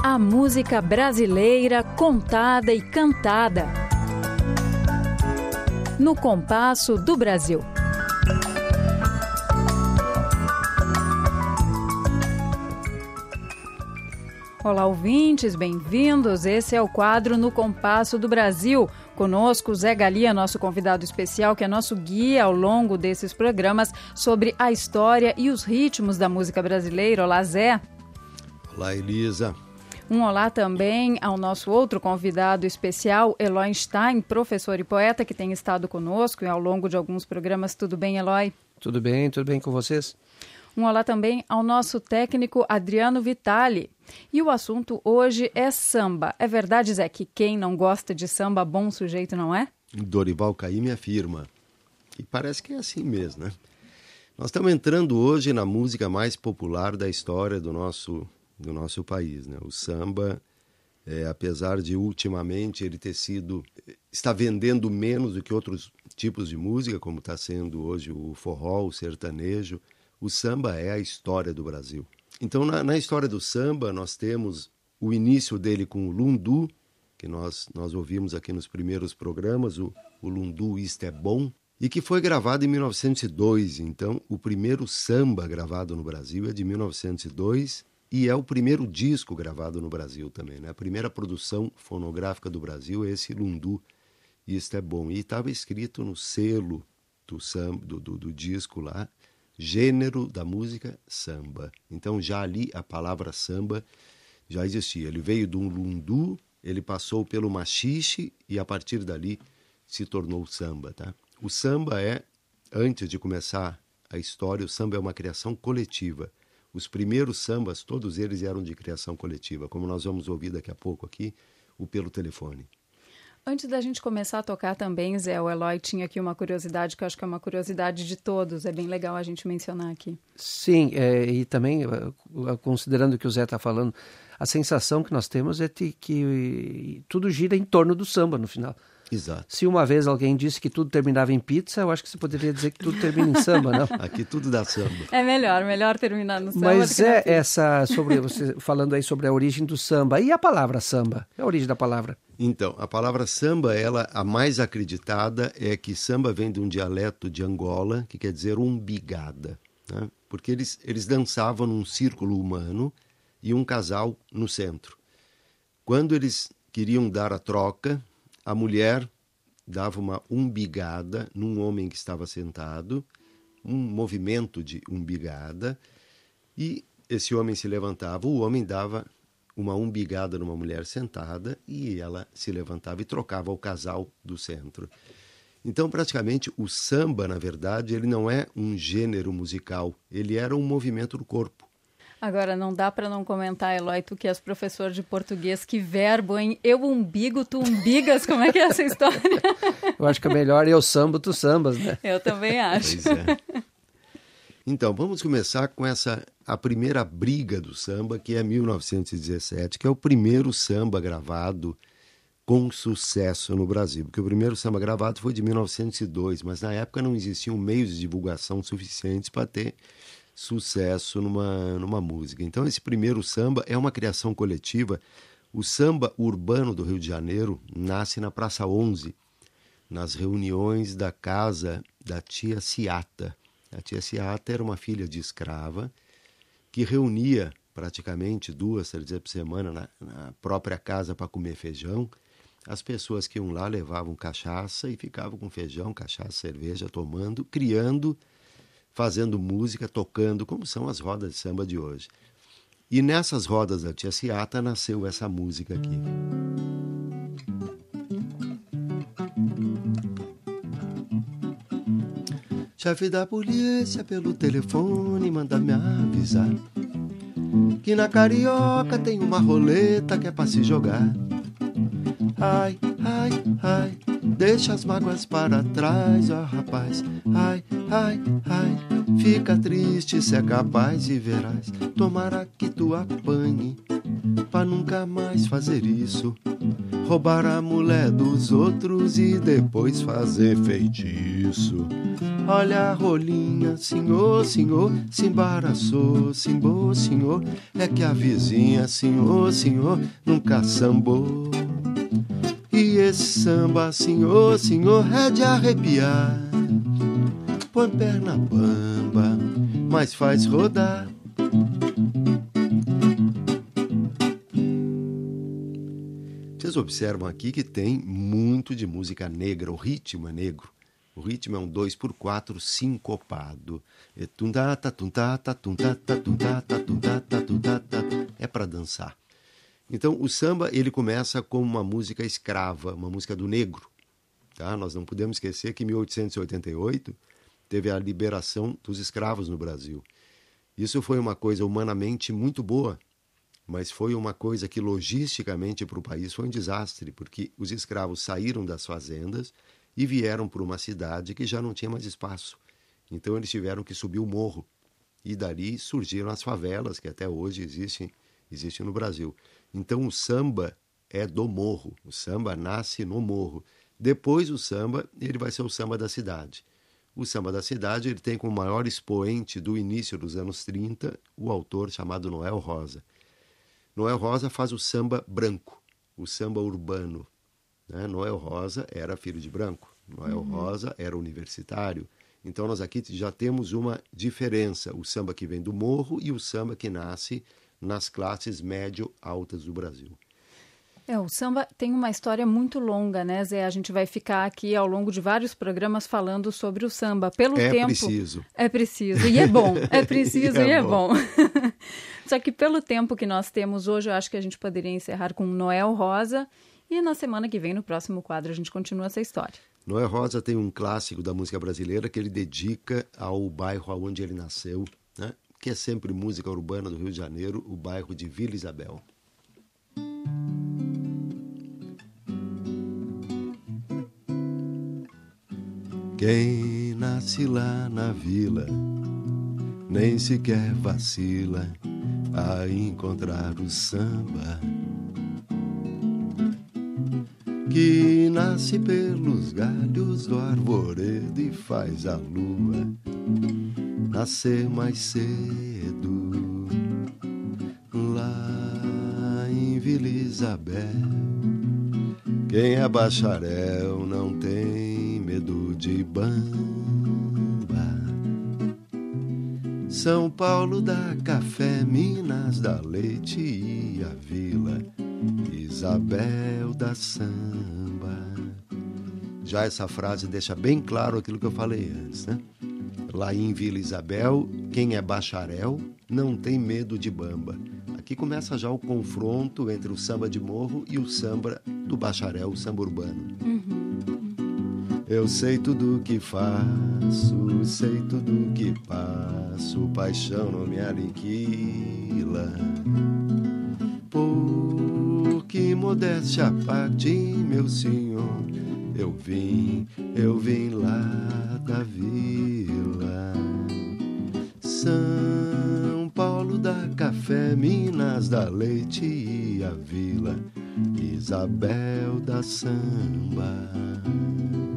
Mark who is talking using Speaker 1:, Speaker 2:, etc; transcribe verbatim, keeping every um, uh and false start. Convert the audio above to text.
Speaker 1: A música brasileira contada e cantada. No Compasso do Brasil. Olá, ouvintes, bem-vindos. Esse é o quadro No Compasso do Brasil. Conosco, Zé Galia, nosso convidado especial, que é nosso guia ao longo desses programas sobre a história e os ritmos da música brasileira. Olá, Zé.
Speaker 2: Olá, Elisa.
Speaker 1: Um olá também ao nosso outro convidado especial, Eloy Stein, professor e poeta, que tem estado conosco ao longo de alguns programas. Tudo bem, Eloy?
Speaker 3: Tudo bem, tudo bem com vocês?
Speaker 1: Um olá também ao nosso técnico Adriano Vitali. E o assunto hoje é samba. É verdade, Zé, que quem não gosta de samba, bom sujeito não é?
Speaker 2: Dorival Caymmi afirma. E parece que é assim mesmo, né? Nós estamos entrando hoje na música mais popular da história do nosso, do nosso país, né? O samba, é, apesar de ultimamente ele ter sido... está vendendo menos do que outros tipos de música, como está sendo hoje o forró, o sertanejo. O samba é a história do Brasil. Então, na, na história do samba, nós temos o início dele com o lundu, que nós, nós ouvimos aqui nos primeiros programas, o, o Lundu Isto é Bom, e que foi gravado em mil novecentos e dois. Então, o primeiro samba gravado no Brasil é de mil novecentos e dois e é o primeiro disco gravado no Brasil também, né? A primeira produção fonográfica do Brasil é esse Lundu Isto é Bom. E estava escrito no selo do, samba, do, do, do disco lá, gênero da música samba. Então já ali a palavra samba já existia. Ele veio de um lundu, ele passou pelo machixe e a partir dali se tornou samba, tá? O samba é, antes de começar a história, o samba é uma criação coletiva. Os primeiros sambas, todos eles eram de criação coletiva, como nós vamos ouvir daqui a pouco aqui, o Pelo Telefone.
Speaker 1: Antes da gente começar a tocar também, Zé, o Eloy tinha aqui uma curiosidade que eu acho que é uma curiosidade de todos. É bem legal a gente mencionar aqui.
Speaker 3: Sim, é, e também, considerando o que o Zé está falando, a sensação que nós temos é de que tudo gira em torno do samba no final.
Speaker 2: Exato.
Speaker 3: Se uma vez alguém disse que tudo terminava em pizza, eu acho que você poderia dizer que tudo termina em samba, não?
Speaker 2: Aqui tudo dá samba.
Speaker 1: É melhor, melhor terminar no samba.
Speaker 3: Mas é essa, sobre você falando aí sobre a origem do samba. E a palavra samba? É a origem da palavra?
Speaker 2: Então, a palavra samba, ela, a mais acreditada é que samba vem de um dialeto de Angola, que quer dizer umbigada, né? Porque eles, eles dançavam num círculo humano e um casal no centro. Quando eles queriam dar a troca, a mulher dava uma umbigada num homem que estava sentado, um movimento de umbigada, e esse homem se levantava, o homem dava uma umbigada numa mulher sentada e ela se levantava e trocava o casal do centro. Então, praticamente, o samba, na verdade, ele não é um gênero musical, ele era um movimento do corpo.
Speaker 1: Agora, não dá para não comentar, Eloy, tu que és professor de português, que verbo, hein? Eu umbigo, tu umbigas, como é que é essa história?
Speaker 3: Eu acho que é melhor eu sambo, tu sambas, né?
Speaker 1: Eu também acho.
Speaker 2: Pois é. Então, vamos começar com essa, a primeira briga do samba, que é mil novecentos e dezessete, que é o primeiro samba gravado com sucesso no Brasil. Porque o primeiro samba gravado foi de mil novecentos e dois, mas na época não existiam meios de divulgação suficientes para ter sucesso numa, numa música. Então, esse primeiro samba é uma criação coletiva. O samba urbano do Rio de Janeiro nasce na Praça onze, nas reuniões da casa da tia Ciata. A tia Ciata era uma filha de escrava que reunia praticamente duas, três vezes por semana na, na própria casa para comer feijão. As pessoas que iam lá levavam cachaça e ficavam com feijão, cachaça, cerveja, tomando, criando, fazendo música, tocando, como são as rodas de samba de hoje. E nessas rodas da tia Ciata nasceu essa música aqui. Chefe da polícia pelo telefone manda me avisar que na Carioca tem uma roleta que é pra se jogar. Ai, ai, ai, deixa as mágoas para trás, ó rapaz. Ai, ai, ai, fica triste se é capaz e verás. Tomara que tu apanhe pra nunca mais fazer isso. roubar a mulher dos outros e depois fazer feitiço. Olha a rolinha, senhor, senhor, se embaraçou, simbô, senhor, é que a vizinha, senhor, senhor, nunca sambou. E esse samba, senhor, senhor, é de arrepiar. Põe perna bamba, mas faz rodar. Vocês observam aqui que tem muito de música negra, o ritmo é negro. O ritmo é um dois por quatro sincopado. É para dançar. Então, o samba ele começa como uma música escrava, uma música do negro. Tá? Nós não podemos esquecer que em mil oitocentos e oitenta e oito teve a liberação dos escravos no Brasil. Isso foi uma coisa humanamente muito boa, mas foi uma coisa que logisticamente para o país foi um desastre, porque os escravos saíram das fazendas e vieram para uma cidade que já não tinha mais espaço. Então eles tiveram que subir o morro. E dali surgiram as favelas, que até hoje existem, existem no Brasil. Então o samba é do morro. O samba nasce no morro. Depois o samba ele vai ser o samba da cidade. O samba da cidade ele tem como maior expoente do início dos anos trinta o autor chamado Noel Rosa. Noel Rosa faz o samba branco, o samba urbano. Né? Noel Rosa era filho de branco, Noel uhum. Rosa era universitário. Então nós aqui já temos uma diferença, o samba que vem do morro e o samba que nasce nas classes médio-altas do Brasil.
Speaker 1: É, o samba tem uma história muito longa, né, Zé? A gente vai ficar aqui ao longo de vários programas falando sobre o samba. Pelo
Speaker 2: é
Speaker 1: tempo...
Speaker 2: preciso.
Speaker 1: É preciso. E é bom. É preciso e é,
Speaker 2: e é
Speaker 1: bom.
Speaker 2: bom.
Speaker 1: Só que pelo tempo que nós temos hoje, eu acho que a gente poderia encerrar com Noel Rosa. E na semana que vem, no próximo quadro, a gente continua essa história.
Speaker 2: Noel Rosa tem um clássico da música brasileira que ele dedica ao bairro onde ele nasceu, né? Que é sempre música urbana do Rio de Janeiro, o bairro de Vila Isabel. Quem nasce lá na vila nem sequer vacila a encontrar o samba que nasce pelos galhos do arvoredo e faz a lua nascer mais cedo lá em Vila Isabel. Quem é bacharel não tem medo de bamba. São Paulo dá café, Minas dá leite e a Vila Isabel da samba. Já essa frase deixa bem claro aquilo que eu falei antes, né? Lá em Vila Isabel, quem é bacharel não tem medo de bamba. Aqui começa já o confronto entre o samba de morro e o samba do bacharel, o samba urbano. Uhum. Eu sei tudo que faço, sei tudo que passo, paixão não me aniquila. Por que modéstia à parte, meu senhor, eu vim, eu vim lá da vila. São Paulo dá café, Minas dá leite e a Vila Isabel da samba.